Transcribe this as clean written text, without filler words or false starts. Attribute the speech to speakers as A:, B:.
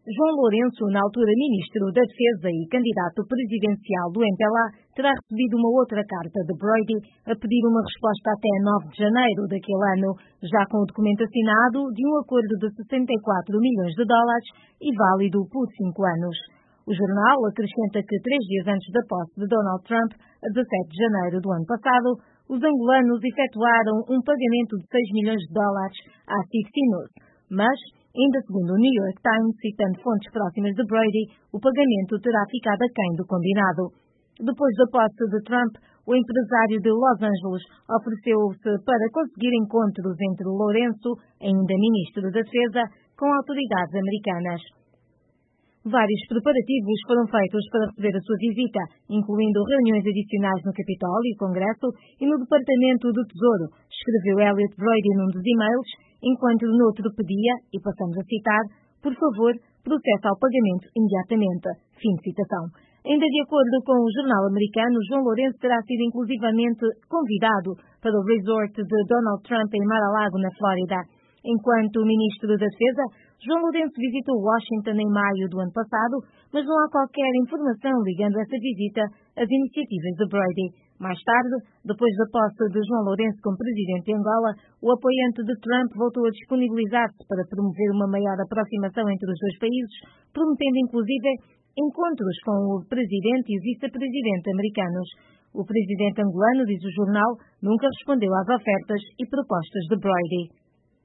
A: João Lourenço, na altura Ministro da Defesa e candidato presidencial do MPLA, terá recebido uma outra carta de Brody a pedir uma resposta até 9 de janeiro daquele ano, já com o documento assinado de um acordo de 64 milhões de dólares e válido por 5 anos. O jornal acrescenta que 3 dias antes da posse de Donald Trump, a 17 de janeiro do ano passado, os angolanos efetuaram um pagamento de 6 milhões de dólares à 50 News, mas, ainda segundo o New York Times, citando fontes próximas de Brody, o pagamento terá ficado aquém do combinado. Depois da posse de Trump, o empresário de Los Angeles ofereceu-se para conseguir encontros entre Lourenço, ainda ministro da Defesa, com autoridades americanas. Vários preparativos foram feitos para receber a sua visita, incluindo reuniões adicionais no Capitólio e Congresso e no Departamento do Tesouro, escreveu Elliot Brody num dos e-mails, enquanto no outro pedia, e passamos a citar, por favor, processe ao pagamento imediatamente. Fim de citação. Ainda de acordo com o jornal americano, João Lourenço terá sido inclusivamente convidado para o resort de Donald Trump em Mar-a-Lago, na Flórida. Enquanto ministro da Defesa, João Lourenço visitou Washington em maio do ano passado, mas não há qualquer informação ligando essa visita às iniciativas de Brody. Mais tarde, depois da posse de João Lourenço como presidente de Angola, o apoiante de Trump voltou a disponibilizar-se para promover uma maior aproximação entre os dois países, prometendo inclusive encontros com o presidente e o vice-presidente americanos. O presidente angolano, diz o jornal, nunca respondeu às ofertas e propostas de Brody.